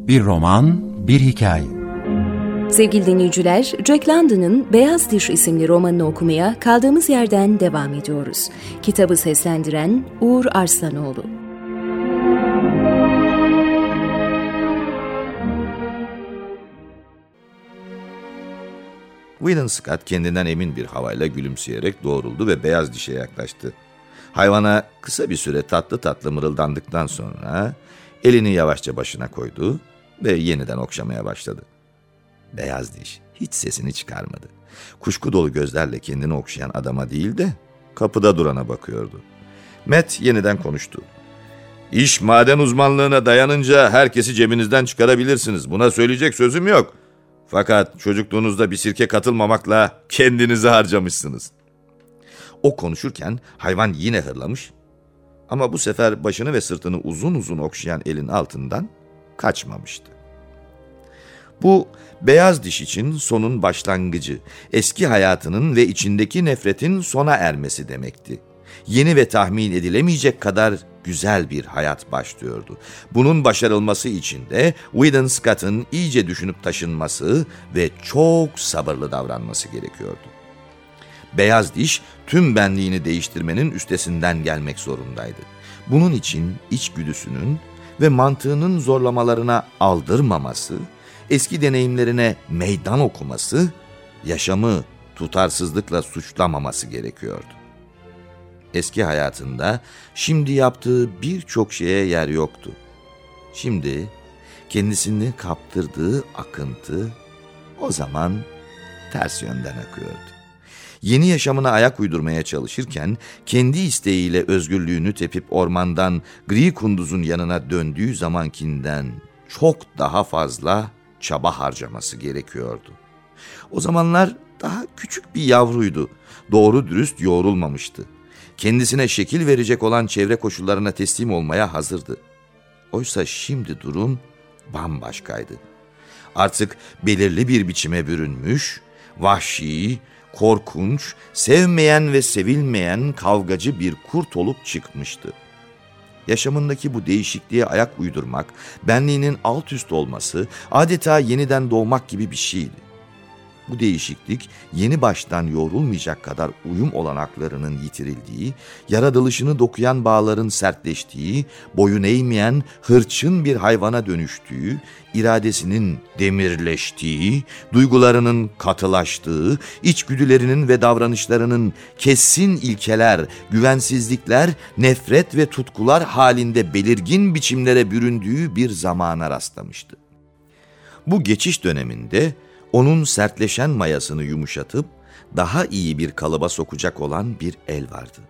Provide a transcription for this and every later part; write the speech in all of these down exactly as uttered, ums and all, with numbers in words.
Bir roman, bir hikaye. Sevgili dinleyiciler, Jack London'ın Beyaz Diş isimli romanını okumaya kaldığımız yerden devam ediyoruz. Kitabı seslendiren Uğur Arslanoğlu. Weedon Scott kendinden emin bir havayla gülümseyerek doğruldu ve Beyaz Diş'e yaklaştı. Hayvana kısa bir süre tatlı tatlı mırıldandıktan sonra elini yavaşça başına koydu ve yeniden okşamaya başladı. Beyaz Diş hiç sesini çıkarmadı. Kuşku dolu gözlerle kendini okşayan adama değil de kapıda durana bakıyordu. Matt yeniden konuştu. İş maden uzmanlığına dayanınca herkesi cebinizden çıkarabilirsiniz. Buna söyleyecek sözüm yok. Fakat çocukluğunuzda bir sirke katılmamakla kendinizi harcamışsınız. O konuşurken hayvan yine hırlamış ama bu sefer başını ve sırtını uzun uzun okşayan elin altından kaçmamıştı. Bu Beyaz Diş için sonun başlangıcı, eski hayatının ve içindeki nefretin sona ermesi demekti. Yeni ve tahmin edilemeyecek kadar güzel bir hayat başlıyordu. Bunun başarılması için de Weedon Scott'ın iyice düşünüp taşınması ve çok sabırlı davranması gerekiyordu. Beyaz Diş tüm benliğini değiştirmenin üstesinden gelmek zorundaydı. Bunun için içgüdüsünün ve mantığının zorlamalarına aldırmaması, eski deneyimlerine meydan okuması, yaşamı tutarsızlıkla suçlamaması gerekiyordu. Eski hayatında şimdi yaptığı birçok şeye yer yoktu. Şimdi kendisini kaptırdığı akıntı o zaman ters yönden akıyordu. Yeni yaşamına ayak uydurmaya çalışırken kendi isteğiyle özgürlüğünü tepip ormandan gri kunduzun yanına döndüğü zamankinden çok daha fazla çaba harcaması gerekiyordu. O zamanlar daha küçük bir yavruydu. Doğru dürüst yoğrulmamıştı. Kendisine şekil verecek olan çevre koşullarına teslim olmaya hazırdı. Oysa şimdi durum bambaşkaydı. Artık belirli bir biçime bürünmüş, vahşi, korkunç, sevmeyen ve sevilmeyen kavgacı bir kurt olup çıkmıştı. Yaşamındaki bu değişikliğe ayak uydurmak, benliğinin alt üst olması, adeta yeniden doğmak gibi bir şeydi. Bu değişiklik yeni baştan yoğrulmayacak kadar uyum olanaklarının yitirildiği, yaratılışını dokuyan bağların sertleştiği, boyun eğmeyen hırçın bir hayvana dönüştüğü, iradesinin demirleştiği, duygularının katılaştığı, içgüdülerinin ve davranışlarının kesin ilkeler, güvensizlikler, nefret ve tutkular halinde belirgin biçimlere büründüğü bir zamana rastlamıştı. Bu geçiş döneminde onun sertleşen mayasını yumuşatıp daha iyi bir kalıba sokacak olan bir el vardı.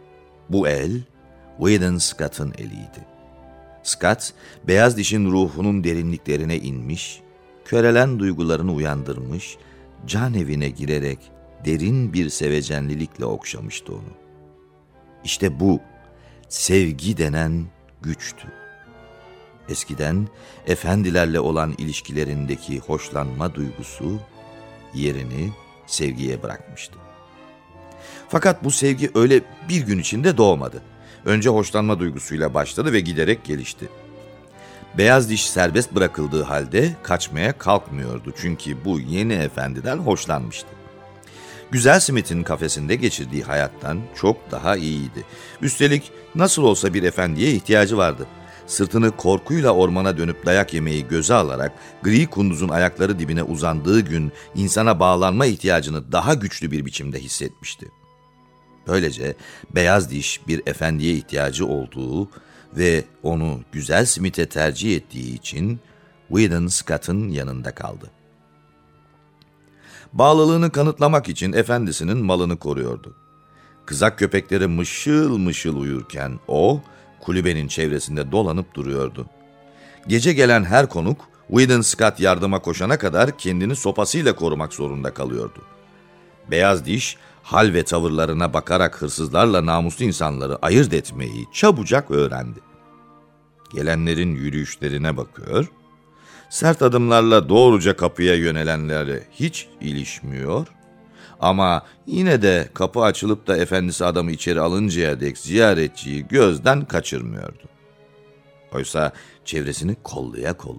Bu el, Weedon Scott'ın eliydi. Scott, Beyaz Diş'in ruhunun derinliklerine inmiş, körelen duygularını uyandırmış, can evine girerek derin bir sevecenlilikle okşamıştı onu. İşte bu, sevgi denen güçtü. Eskiden efendilerle olan ilişkilerindeki hoşlanma duygusu yerini sevgiye bırakmıştı. Fakat bu sevgi öyle bir gün içinde doğmadı. Önce hoşlanma duygusuyla başladı ve giderek gelişti. Beyaz Diş serbest bırakıldığı halde kaçmaya kalkmıyordu çünkü bu yeni efendiden hoşlanmıştı. Güzel Smith'in kafesinde geçirdiği hayattan çok daha iyiydi. Üstelik nasıl olsa bir efendiye ihtiyacı vardı. Sırtını korkuyla ormana dönüp dayak yemeyi göze alarak gri kunduzun ayakları dibine uzandığı gün insana bağlanma ihtiyacını daha güçlü bir biçimde hissetmişti. Böylece Beyaz Diş bir efendiye ihtiyacı olduğu ve onu Güzel Smith'e tercih ettiği için Weedon Scott'ın yanında kaldı. Bağlılığını kanıtlamak için efendisinin malını koruyordu. Kızak köpekleri mışıl mışıl uyurken o, kulübenin çevresinde dolanıp duruyordu. Gece gelen her konuk, Weedon Scott yardıma koşana kadar kendini sopasıyla korumak zorunda kalıyordu. Beyaz Diş, hal ve tavırlarına bakarak hırsızlarla namuslu insanları ayırt etmeyi çabucak öğrendi. Gelenlerin yürüyüşlerine bakıyor, sert adımlarla doğruca kapıya yönelenlere hiç ilişmiyor, ama yine de kapı açılıp da efendisi adamı içeri alıncaya dek ziyaretçiyi gözden kaçırmıyordu. Oysa çevresini kollaya kollaya,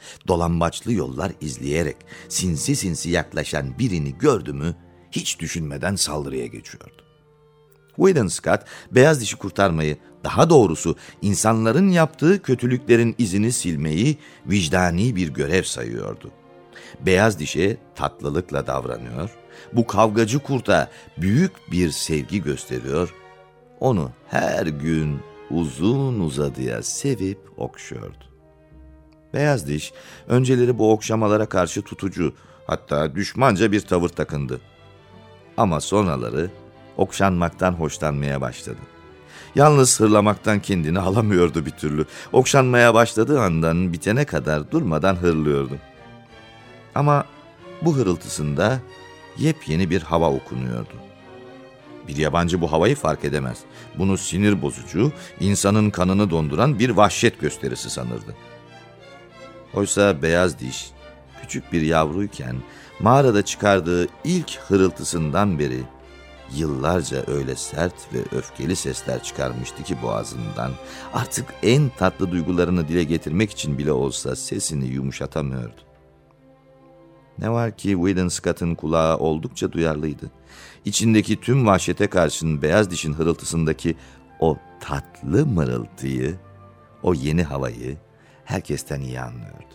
Dolambaçlı yollar izleyerek sinsi sinsi yaklaşan birini gördü mü hiç düşünmeden saldırıya geçiyordu. Weedon Scott beyaz dişi kurtarmayı, daha doğrusu insanların yaptığı kötülüklerin izini silmeyi vicdani bir görev sayıyordu. Beyaz dişe tatlılıkla davranıyor, bu kavgacı kurta büyük bir sevgi gösteriyor, onu her gün uzun uzadıya sevip okşuyordu. Beyaz diş önceleri bu okşamalara karşı tutucu, hatta düşmanca bir tavır takındı. Ama sonraları okşanmaktan hoşlanmaya başladı. Yalnız hırlamaktan kendini alamıyordu bir türlü. Okşanmaya başladığı andan bitene kadar durmadan hırlıyordu. Ama bu hırıltısında yepyeni bir hava okunuyordu. Bir yabancı bu havayı fark edemez. Bunu sinir bozucu, insanın kanını donduran bir vahşet gösterisi sanırdı. Oysa beyaz diş, küçük bir yavruyken mağarada çıkardığı ilk hırıltısından beri yıllarca öyle sert ve öfkeli sesler çıkarmıştı ki boğazından artık en tatlı duygularını dile getirmek için bile olsa sesini yumuşatamıyordu. Ne var ki Weedon Scott'ın kulağı oldukça duyarlıydı. İçindeki tüm vahşete karşın beyaz dişin hırıltısındaki o tatlı mırıltıyı, o yeni havayı herkesten iyi anlıyordu.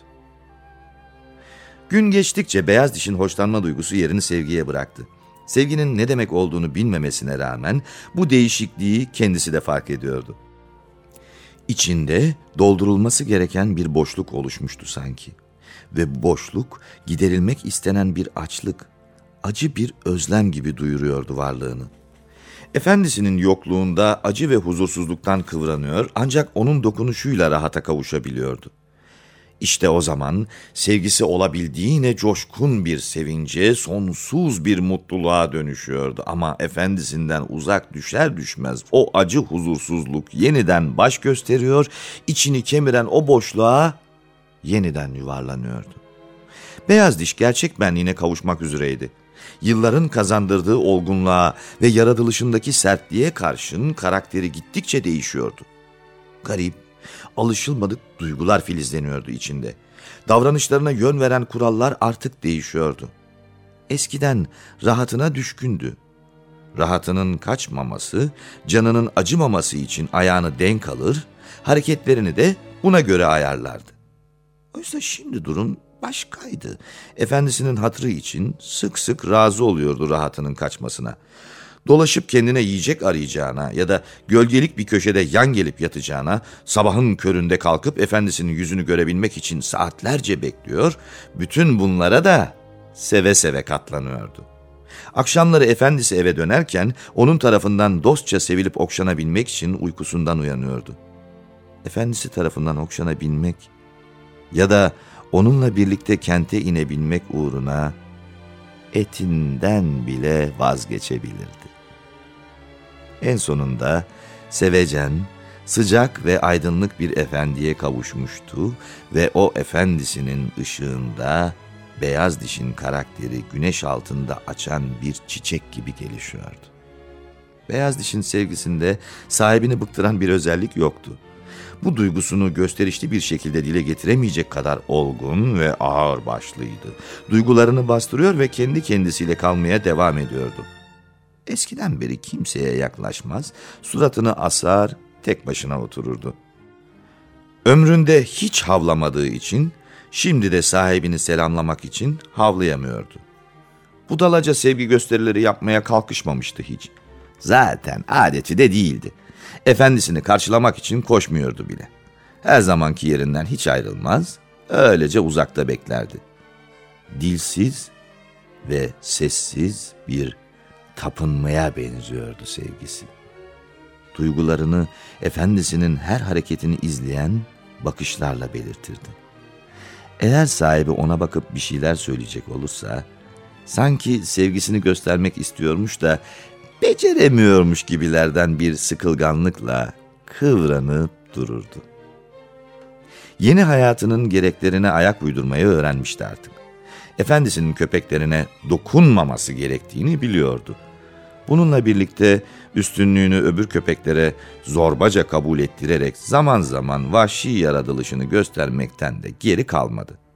Gün geçtikçe beyaz dişin hoşlanma duygusu yerini sevgiye bıraktı. Sevginin ne demek olduğunu bilmemesine rağmen bu değişikliği kendisi de fark ediyordu. İçinde doldurulması gereken bir boşluk oluşmuştu sanki. Ve bu boşluk giderilmek istenen bir açlık, acı bir özlem gibi duyuruyordu varlığını. Efendisinin yokluğunda acı ve huzursuzluktan kıvranıyor, ancak onun dokunuşuyla rahata kavuşabiliyordu. İşte o zaman sevgisi olabildiğine coşkun bir sevince, sonsuz bir mutluluğa dönüşüyordu. Ama efendisinden uzak düşer düşmez o acı huzursuzluk yeniden baş gösteriyor, içini kemiren o boşluğa yeniden yuvarlanıyordu. Beyaz diş gerçek benliğine kavuşmak üzereydi. Yılların kazandırdığı olgunluğa ve yaratılışındaki sertliğe karşın karakteri gittikçe değişiyordu. Garip, alışılmadık duygular filizleniyordu içinde. Davranışlarına yön veren kurallar artık değişiyordu. Eskiden rahatına düşkündü. Rahatının kaçmaması, canının acımaması için ayağını denk alır, hareketlerini de buna göre ayarlardı. Oysa şimdi durum başkaydı. Efendisinin hatırı için sık sık razı oluyordu rahatının kaçmasına. Dolaşıp kendine yiyecek arayacağına ya da gölgelik bir köşede yan gelip yatacağına, sabahın köründe kalkıp efendisinin yüzünü görebilmek için saatlerce bekliyor, bütün bunlara da seve seve katlanıyordu. Akşamları efendisi eve dönerken onun tarafından dostça sevilip okşanabilmek için uykusundan uyanıyordu. Efendisi tarafından okşanabilmek ya da onunla birlikte kente inebilmek uğruna etinden bile vazgeçebilirdi. En sonunda sevecen, sıcak ve aydınlık bir efendiye kavuşmuştu ve o efendisinin ışığında beyaz dişin karakteri güneş altında açan bir çiçek gibi gelişiyordu. Beyaz dişin sevgisinde sahibini bıktıran bir özellik yoktu. Bu duygusunu gösterişli bir şekilde dile getiremeyecek kadar olgun ve ağırbaşlıydı. Duygularını bastırıyor ve kendi kendisiyle kalmaya devam ediyordu. Eskiden beri kimseye yaklaşmaz, suratını asar, tek başına otururdu. Ömründe hiç havlamadığı için, şimdi de sahibini selamlamak için havlayamıyordu. Budalaca sevgi gösterileri yapmaya kalkışmamıştı hiç. Zaten adeti de değildi. Efendisini karşılamak için koşmuyordu bile. Her zamanki yerinden hiç ayrılmaz, öylece uzakta beklerdi. Dilsiz ve sessiz bir tapınmaya benziyordu sevgisi. Duygularını efendisinin her hareketini izleyen bakışlarla belirtirdi. Eğer sahibi ona bakıp bir şeyler söyleyecek olursa, sanki sevgisini göstermek istiyormuş da beceremiyormuş gibilerden bir sıkılganlıkla kıvranıp dururdu. Yeni hayatının gereklerine ayak uydurmayı öğrenmişti artık. Efendisinin köpeklerine dokunmaması gerektiğini biliyordu. Bununla birlikte üstünlüğünü öbür köpeklere zorbaca kabul ettirerek zaman zaman vahşi yaratılışını göstermekten de geri kalmadı.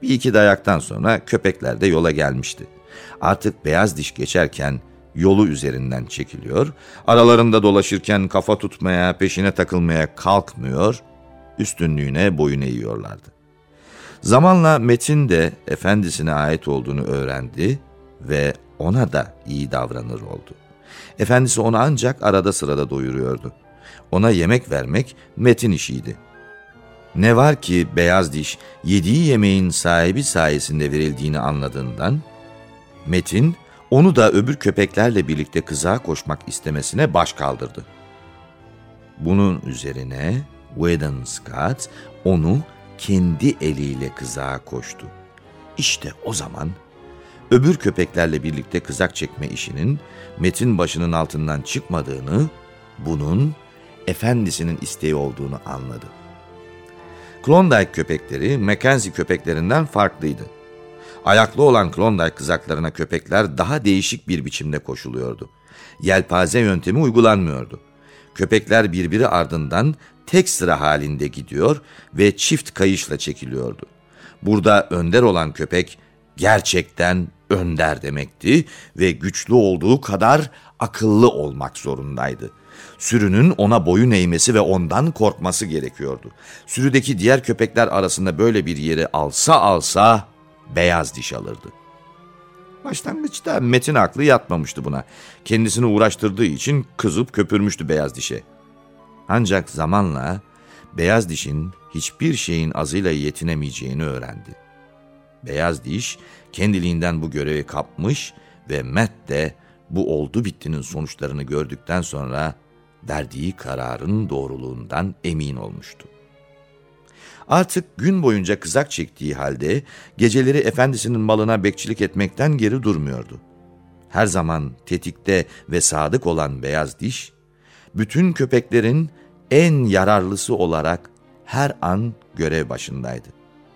Bir iki dayaktan sonra köpekler de yola gelmişti. Artık beyaz diş geçerken yolu üzerinden çekiliyor, aralarında dolaşırken kafa tutmaya, peşine takılmaya kalkmıyor, üstünlüğüne boyun eğiyorlardı. Zamanla Metin de efendisine ait olduğunu öğrendi ve ona da iyi davranır oldu. Efendisi onu ancak arada sırada doyuruyordu. Ona yemek vermek Metin işiydi. Ne var ki beyaz diş yediği yemeğin sahibi sayesinde verildiğini anladığından, Metin onu da öbür köpeklerle birlikte kızağa koşmak istemesine baş kaldırdı. Bunun üzerine Weedon Scott onu kendi eliyle kızağa koştu. İşte o zaman öbür köpeklerle birlikte kızak çekme işinin Metin başının altından çıkmadığını, bunun efendisinin isteği olduğunu anladı. Klondike köpekleri Mackenzie köpeklerinden farklıydı. Ayaklı olan Klondike kızaklarına köpekler daha değişik bir biçimde koşuluyordu. Yelpaze yöntemi uygulanmıyordu. Köpekler birbiri ardından tek sıra halinde gidiyor ve çift kayışla çekiliyordu. Burada önder olan köpek gerçekten önder demekti ve güçlü olduğu kadar akıllı olmak zorundaydı. Sürünün ona boyun eğmesi ve ondan korkması gerekiyordu. Sürüdeki diğer köpekler arasında böyle bir yeri alsa alsa beyaz diş alırdı. Başlangıçta Metin aklı yatmamıştı buna. Kendisini uğraştırdığı için kızıp köpürmüştü beyaz dişe. Ancak zamanla beyaz dişin hiçbir şeyin azıyla yetinemeyeceğini öğrendi. Beyaz diş kendiliğinden bu görevi kapmış ve Matt de bu oldu bittinin sonuçlarını gördükten sonra verdiği kararın doğruluğundan emin olmuştu. Artık gün boyunca kızak çektiği halde geceleri efendisinin malına bekçilik etmekten geri durmuyordu. Her zaman tetikte ve sadık olan beyaz diş, bütün köpeklerin en yararlısı olarak her an görev başındaydı.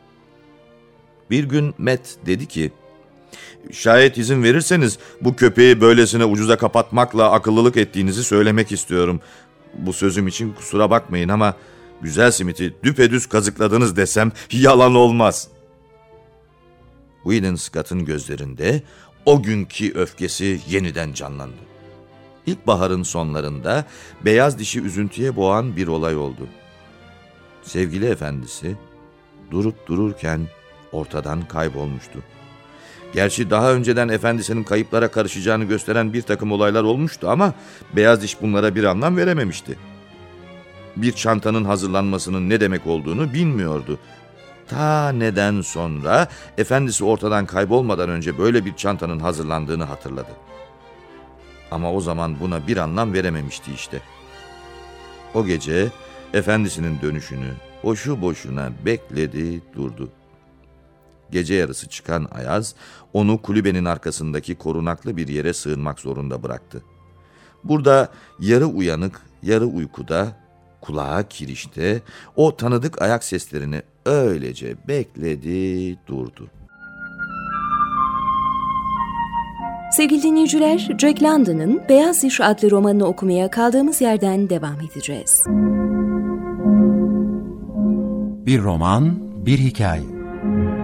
Bir gün Matt dedi ki, "Şayet izin verirseniz bu köpeği böylesine ucuza kapatmakla akıllılık ettiğinizi söylemek istiyorum. Bu sözüm için kusura bakmayın ama güzel Smith'i düpedüz kazıkladınız desem yalan olmaz." Weedon Scott'ın gözlerinde o günkü öfkesi yeniden canlandı. İlkbaharın sonlarında beyaz dişi üzüntüye boğan bir olay oldu. Sevgili efendisi durup dururken ortadan kaybolmuştu. Gerçi daha önceden efendisinin kayıplara karışacağını gösteren bir takım olaylar olmuştu ama beyaz diş bunlara bir anlam verememişti. Bir çantanın hazırlanmasının ne demek olduğunu bilmiyordu. Ta neden sonra efendisi ortadan kaybolmadan önce böyle bir çantanın hazırlandığını hatırladı. Ama o zaman buna bir anlam verememişti işte. O gece efendisinin dönüşünü boşu boşuna bekledi durdu. Gece yarısı çıkan ayaz onu kulübenin arkasındaki korunaklı bir yere sığınmak zorunda bıraktı. Burada yarı uyanık, yarı uykuda, kulağa kirişte o tanıdık ayak seslerini öylece bekledi durdu. Sevgili dinleyiciler, Jack London'ın Beyaz Diş adlı romanını okumaya kaldığımız yerden devam edeceğiz. Bir roman, bir hikaye.